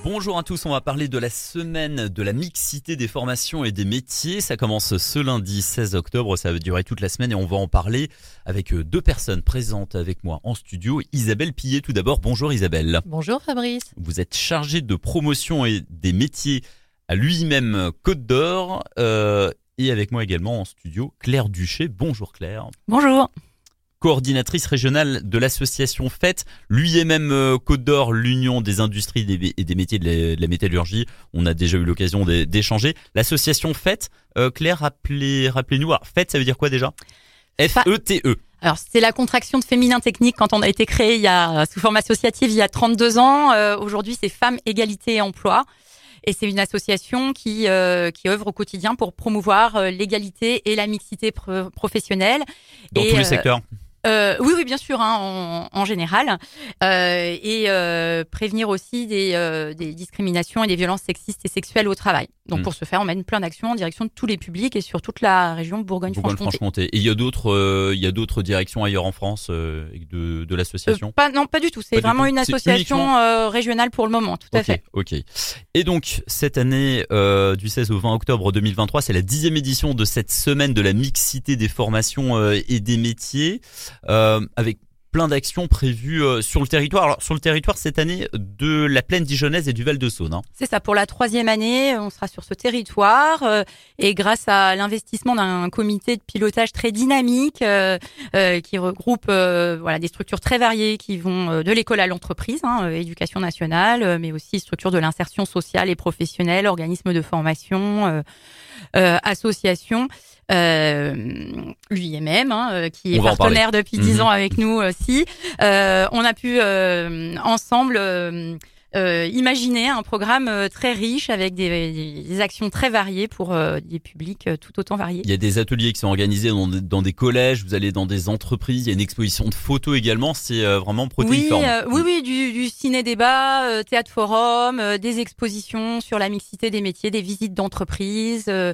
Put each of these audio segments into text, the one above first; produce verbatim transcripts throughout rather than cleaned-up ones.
Bonjour à tous, on va parler de la semaine de la mixité des formations et des métiers. Ça commence ce lundi seize octobre, ça va durer toute la semaine et on va en parler avec deux personnes présentes avec moi en studio. Isabelle Pillet tout d'abord, bonjour Isabelle. Bonjour Fabrice. Vous êtes chargée de promotion et des métiers à l'U I M E M Côte d'Or euh, et avec moi également en studio Claire Duché. Bonjour Claire. Bonjour. Coordinatrice régionale de l'association F E T, l'U I M E M Côte d'Or, l'Union des industries et des métiers de la métallurgie. On a déjà eu l'occasion d'échanger. L'association F E T, euh, Claire, rappelez, rappelez-nous. Alors, F E T, ça veut dire quoi déjà? F E T E. Alors, c'est la contraction de féminin technique quand on a été créé il y a, sous forme associative il y a trente-deux ans. Euh, aujourd'hui, c'est Femmes, Égalité et Emploi. Et c'est une association qui euh, qui œuvre au quotidien pour promouvoir euh, l'égalité et la mixité pro- professionnelle. Dans et, tous les euh, secteurs. Euh, oui, oui, bien sûr, hein, en, en général, euh, et euh, prévenir aussi des, euh, des discriminations et des violences sexistes et sexuelles au travail. Donc, mmh. pour ce faire, on mène plein d'actions en direction de tous les publics et sur toute la région Bourgogne-Franche-Comté. Bourgogne-Franche-Comté. Et il y a d'autres, euh, il y a d'autres directions ailleurs en France euh, de, de l'association. Euh, pas, non, pas du tout. C'est pas vraiment une association euh, régionale pour le moment. Tout à okay, fait. Ok. Et donc cette année, euh, du seize au vingt octobre deux mille vingt-trois, c'est la dixième édition de cette semaine de la mixité des formations euh, et des métiers. Euh, avec plein d'actions prévues euh, sur le territoire. Alors sur le territoire cette année de la plaine dijonnaise et du Val de Saône. Hein. C'est ça, pour la troisième année, on sera sur ce territoire euh, et grâce à l'investissement d'un comité de pilotage très dynamique euh, euh, qui regroupe euh, voilà des structures très variées qui vont euh, de l'école à l'entreprise, hein, euh, éducation nationale, euh, mais aussi structures de l'insertion sociale et professionnelle, organismes de formation, euh, euh, associations. Euh, l'U I M E M hein, euh, qui est partenaire depuis dix mmh. ans avec nous aussi. Euh, on a pu euh, ensemble euh, euh, imaginer un programme euh, très riche avec des, des actions très variées pour euh, des publics euh, tout autant variés. Il y a des ateliers qui sont organisés dans, dans des collèges, vous allez dans des entreprises, il y a une exposition de photos également, c'est euh, vraiment protéiforme. Oui, euh, oui, oui, du, du ciné-débat, euh, théâtre-forum, euh, des expositions sur la mixité des métiers, des visites d'entreprise, euh,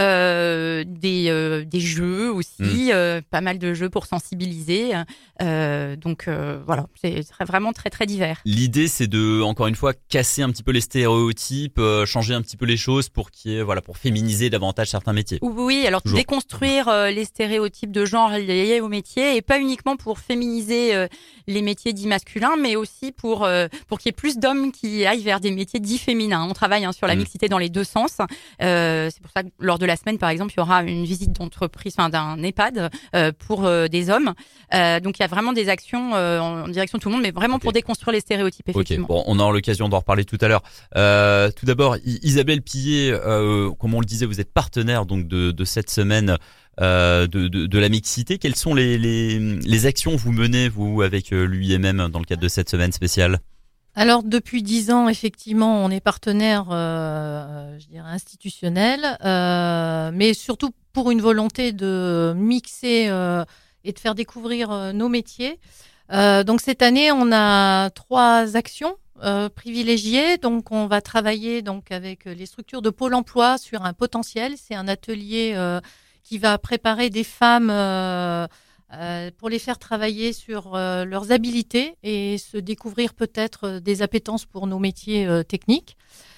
euh, des, euh, des jeux aussi, mmh. euh, pas mal de jeux pour sensibiliser. Euh, donc euh, voilà, c'est vraiment très très divers. L'idée, c'est de, encore une fois, casser un petit peu les stéréotypes, euh, changer un petit peu les choses pour qu'il y ait, voilà, pour féminiser davantage certains métiers. Oui, alors Toujours. déconstruire euh, les stéréotypes de genre liés au métier et pas uniquement pour féminiser euh, les métiers dits masculins, mais aussi pour euh, pour qu'il y ait plus d'hommes qui aillent vers des métiers dits féminins. On travaille hein, sur la mmh. mixité dans les deux sens. Euh, c'est pour ça que lors de la semaine, par exemple, il y aura une visite d'entreprise, enfin d'un EHPAD euh, pour euh, des hommes. Euh, donc il y a vraiment des actions euh, en direction de tout le monde, mais vraiment okay. pour déconstruire les stéréotypes. Effectivement. Ok, bon, on aura l'occasion d'en reparler tout à l'heure. Euh, tout d'abord, Isabelle Pillet, euh, comme on le disait, vous êtes partenaire donc de, de cette semaine euh, de, de, de la mixité. Quelles sont les, les, les actions que vous menez, vous, avec l'U I M E M dans le cadre de cette semaine spéciale ? Alors, depuis dix ans, effectivement, on est partenaire, euh, je dirais, institutionnel, euh, mais surtout pour une volonté de mixer euh, et de faire découvrir euh, nos métiers. Euh, donc, cette année, on a trois actions euh, privilégiées. Donc, on va travailler donc avec les structures de Pôle emploi sur un potentiel. C'est un atelier euh, qui va préparer des femmes euh, euh, pour les faire travailler sur euh, leurs habiletés et se découvrir peut-être des appétences pour nos métiers euh, techniques.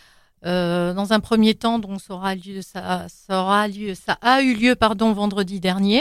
Euh, dans un premier temps, donc, ça aura lieu, ça, ça aura lieu, ça a eu lieu, pardon, vendredi dernier.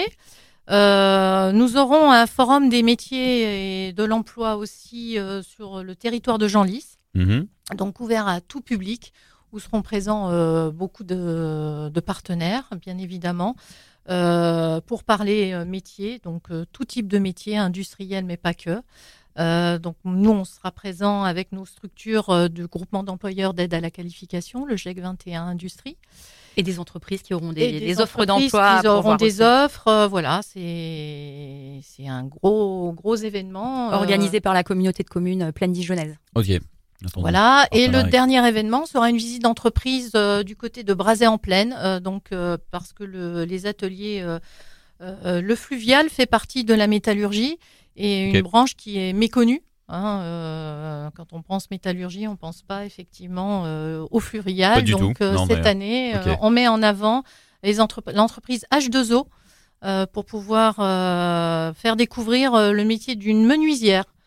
Euh, nous aurons un forum des métiers et de l'emploi aussi euh, sur le territoire de Genlis, mmh. donc ouvert à tout public, où seront présents euh, beaucoup de, de partenaires, bien évidemment, euh, pour parler euh, métiers, donc euh, tout type de métiers, industriels mais pas que. Euh, donc nous, on sera présents avec nos structures euh, de groupement d'employeurs d'aide à la qualification, le G E C vingt et un Industrie. Et des entreprises qui auront des, des, des offres d'emploi. Qui auront des aussi. offres, euh, voilà, c'est c'est un gros gros événement euh, organisé par la communauté de communes Plaine Dijonnaise. Ok. Attendez. Voilà. Et le dernier événement sera une visite d'entreprise euh, du côté de Brazay-en-Plaine, euh, donc euh, parce que le, les ateliers, euh, euh, le fluvial fait partie de la métallurgie et une okay. branche qui est méconnue. Hein, euh, quand on pense métallurgie, on pense pas effectivement euh, au fluvial. Pas du Donc tout. Euh, non, cette mais... année, okay. euh, on met en avant les entrep- l'entreprise H deux O euh, pour pouvoir euh, faire découvrir euh, le métier d'une menuisière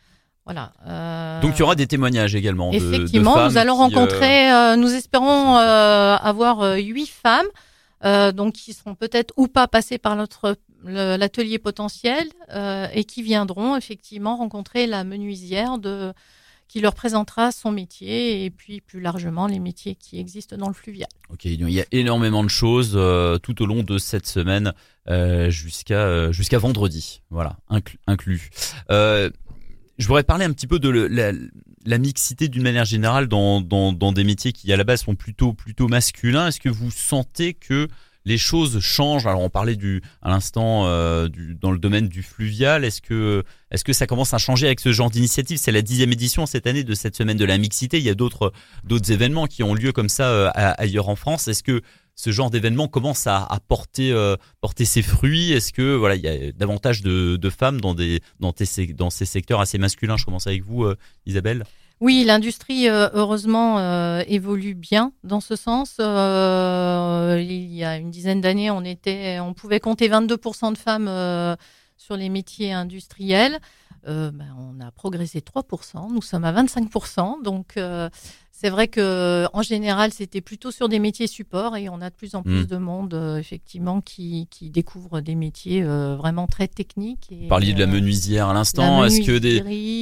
Voilà. Euh... Donc il y aura des témoignages également. De, Effectivement, de femmes nous allons qui, rencontrer, euh... Euh, nous espérons euh, avoir huit femmes, euh, donc qui seront peut-être ou pas passées par notre le, l'atelier potentiel euh, et qui viendront effectivement rencontrer la menuisière de qui leur présentera son métier et puis plus largement les métiers qui existent dans le fluvial. Ok, il y a énormément de choses euh, tout au long de cette semaine euh, jusqu'à euh, jusqu'à vendredi, voilà, inclus. inclus. Euh, je voudrais parler un petit peu de le, la, la mixité d'une manière générale dans, dans dans des métiers qui à la base sont plutôt plutôt masculins. Est-ce que vous sentez que les choses changent? Alors on parlait du à l'instant euh, du dans le domaine du fluvial. Est-ce que est-ce que ça commence à changer avec ce genre d'initiative? C'est la dixième édition cette année de cette semaine de la mixité. Il y a d'autres d'autres événements qui ont lieu comme ça euh, ailleurs en France. Est-ce que ce genre d'événement commence à, à porter euh, porter ses fruits? Est-ce que voilà il y a davantage de, de femmes dans des dans, tes, dans ces secteurs assez masculins? Je commence avec vous, euh, Isabelle. Oui, l'industrie, euh, heureusement, euh, évolue bien dans ce sens. Euh, il y a une dizaine d'années, on était, on pouvait compter vingt-deux pour cent de femmes euh, sur les métiers industriels. Euh, ben, on a progressé trois pour cent. Nous sommes à vingt-cinq pour cent. Donc, euh, c'est vrai que en général, c'était plutôt sur des métiers supports et on a de plus en plus mmh. de monde, euh, effectivement, qui, qui découvre des métiers euh, vraiment très techniques. Et, Vous parliez de la menuisière à l'instant. Est-ce que des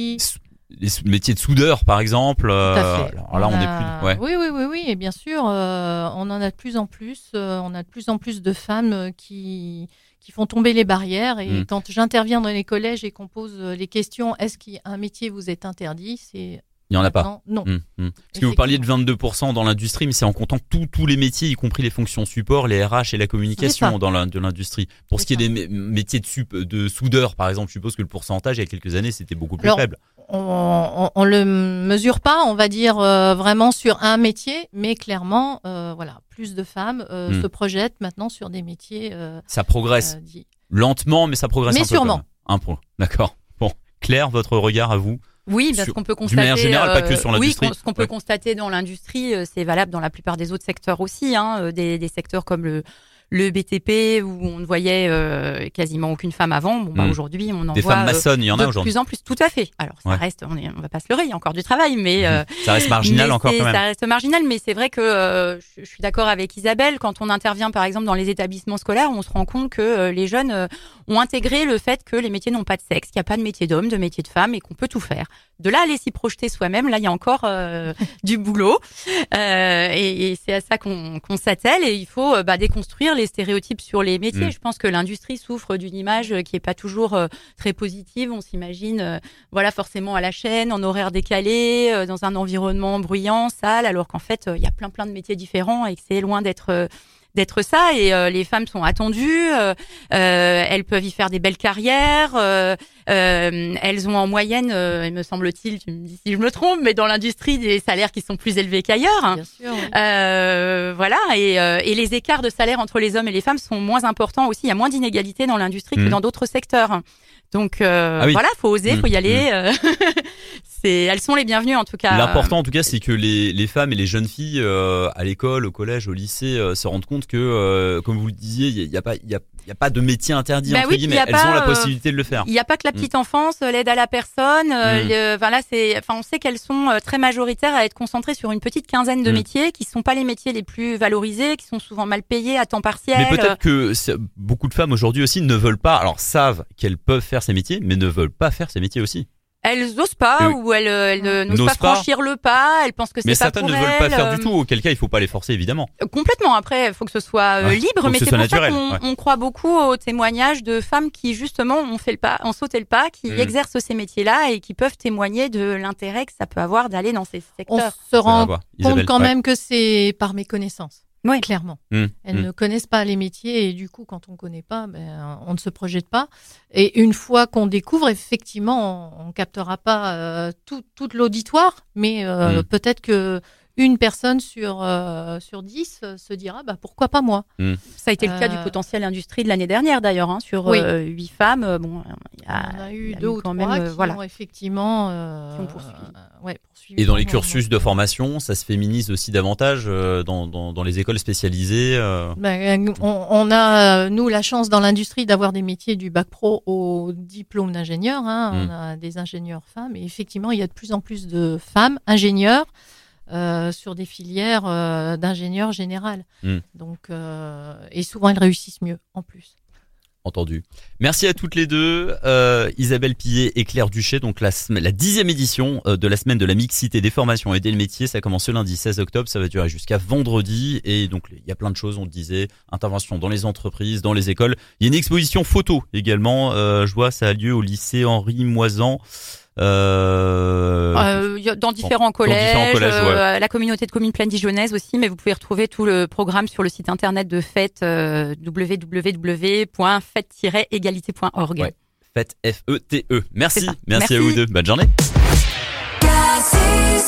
les métiers de soudeur, par exemple. Euh, Tout à fait. Alors là, on, on a... est plus. Ouais. Oui, oui, oui, oui, et bien sûr, euh, on en a de plus en plus. Euh, on a de plus en plus de femmes qui qui font tomber les barrières. Et mmh. quand j'interviens dans les collèges et qu'on pose les questions, est-ce qu'un métier vous est interdit? C'est il n'y en a pas. Non. Mmh, mmh. Parce que vous parliez de vingt-deux pour cent dans l'industrie, mais c'est en comptant tous tous les métiers, y compris les fonctions support, les R H et la communication dans la, de l'industrie. Pour c'est ce qui ça. est des métiers de, sup, de soudeur, par exemple, je suppose que le pourcentage, il y a quelques années, c'était beaucoup plus Alors, faible. On ne le mesure pas, on va dire, euh, vraiment sur un métier, mais clairement, euh, voilà, plus de femmes euh, mmh. se projettent maintenant sur des métiers. Euh, ça progresse. Euh, dit... Lentement, mais ça progresse mais un peu. Mais sûrement. Un point. D'accord. Bon. Claire, votre regard à vous? Oui, parce sur, qu'on peut constater. D'une manière générale, pas que sur l'industrie. Oui, ce qu'on peut ouais. constater dans l'industrie, c'est valable dans la plupart des autres secteurs aussi, hein, des, des secteurs comme le, le B T P où on ne voyait euh, quasiment aucune femme avant. Bon, bah mmh. aujourd'hui, on en des voit. Des femmes maçonnes, il y en a aujourd'hui. De plus en plus, tout à fait. Alors, ça ouais. reste, on, est, on va pas se leurrer, il y a encore du travail, mais euh, ça reste marginal encore quand même. Ça reste marginal, mais c'est vrai que euh, je, je suis d'accord avec Isabelle. Quand on intervient, par exemple, dans les établissements scolaires, on se rend compte que euh, les jeunes euh, ont intégré le fait que les métiers n'ont pas de sexe, qu'il n'y a pas de métier d'homme, de métier de femme, et qu'on peut tout faire. De là, aller s'y projeter soi-même, là, il y a encore euh, du boulot, euh, et, et c'est à ça qu'on, qu'on s'attelle. Et il faut euh, bah, déconstruire les stéréotypes sur les métiers. Mmh. Je pense que l'industrie souffre d'une image qui est pas toujours euh, très positive. On s'imagine, euh, voilà, forcément à la chaîne, en horaire décalé, euh, dans un environnement bruyant, sale, alors qu'en fait, il euh, y a plein plein de métiers différents et que c'est loin d'être euh, d'être ça. Et euh, les femmes sont attendues, euh, euh, elles peuvent y faire des belles carrières. Euh, euh, elles ont en moyenne, euh, il me semble-t-il, tu me dis si je me trompe, mais dans l'industrie des salaires qui sont plus élevés qu'ailleurs. Bien sûr. Oui. Euh, voilà, et, euh, et les écarts de salaire entre les hommes et les femmes sont moins importants aussi. Il y a moins d'inégalités dans l'industrie mmh. que dans d'autres secteurs. Donc euh, ah oui. voilà, faut oser, mmh. faut y aller. Mmh. C'est, elles sont les bienvenues en tout cas. L'important en tout cas, c'est que les, les femmes et les jeunes filles euh, à l'école, au collège, au lycée euh, se rendent compte que, euh, comme vous le disiez, il y a, y a pas, il y a, y a pas de métier interdit bah entre oui, guillemets. Elles pas, ont la possibilité de le faire. Il n'y a pas que la petite mmh. enfance, l'aide à la personne. Euh, mmh. le, enfin là, c'est, enfin on sait qu'elles sont euh, très majoritaires à être concentrées sur une petite quinzaine de mmh. métiers qui sont pas les métiers les plus valorisés, qui sont souvent mal payés à temps partiel. Mais peut-être que beaucoup de femmes aujourd'hui aussi ne veulent pas, alors savent qu'elles peuvent faire ces métiers, mais ne veulent pas faire ces métiers aussi. Elles osent pas, oui. ou elles, elles n'osent pas franchir le pas, elles pensent que c'est mais pas pour elles. Mais certaines ne veulent pas faire du tout, auquel cas il faut pas les forcer évidemment. Complètement, après il faut que ce soit ouais, libre, mais c'est pour naturel, ça qu'on ouais. on croit beaucoup aux témoignages de femmes qui justement ont fait le pas, ont sauté le pas, qui mmh. exercent ces métiers-là et qui peuvent témoigner de l'intérêt que ça peut avoir d'aller dans ces secteurs. On se rend compte Isabelle, quand ouais. même que c'est par méconnaissance. Oui, clairement. Mmh, Elles mmh. ne connaissent pas les métiers et du coup, quand on ne connaît pas, ben, on ne se projette pas. Et une fois qu'on découvre, effectivement, on ne captera pas euh, tout, tout l'auditoire, mais euh, mmh. peut-être que une personne sur euh, sur dix euh, se dira bah pourquoi pas moi. Mmh. Ça a été le cas Euh, du potentiel industrie de l'année dernière d'ailleurs, hein, sur Oui. euh, huit femmes. euh, Bon, il y a, On a il eu y a deux ou quand trois même, euh, qui voilà. ont effectivement euh, Qui ont poursuivi. euh, ouais, poursuivi Et dans les leur- cursus de formation, ça se féminise aussi davantage euh, dans, dans, dans les écoles spécialisées. Euh... Ben, on, on a, nous, la chance dans l'industrie d'avoir des métiers du bac pro au diplôme d'ingénieur. Hein. Mm. On a des ingénieurs femmes. Et effectivement, il y a de plus en plus de femmes ingénieurs euh, sur des filières euh, d'ingénieurs général. Mm. Donc, euh, et souvent, elles réussissent mieux en plus. Entendu. Merci à toutes les deux, euh, Isabelle Pillet et Claire Duché. Donc la, sem- la dixième édition euh, de la semaine de la mixité des formations et des métiers, ça commence ce lundi seize octobre, ça va durer jusqu'à vendredi. Et donc il y a plein de choses, on le disait, intervention dans les entreprises, dans les écoles. Il y a une exposition photo également, euh, je vois, ça a lieu au lycée Henri Moisan. Euh, Euh, y a- dans différents collèges, différents collèges, euh, la communauté de communes Plaine Dijonnaise aussi, mais vous pouvez retrouver tout le programme sur le site internet de Fête, euh, w w w point fête tiret égalité point org. Ouais. Fête F E T E. Merci, C'est ça. merci, Merci. à vous deux. Bonne journée. Cassis.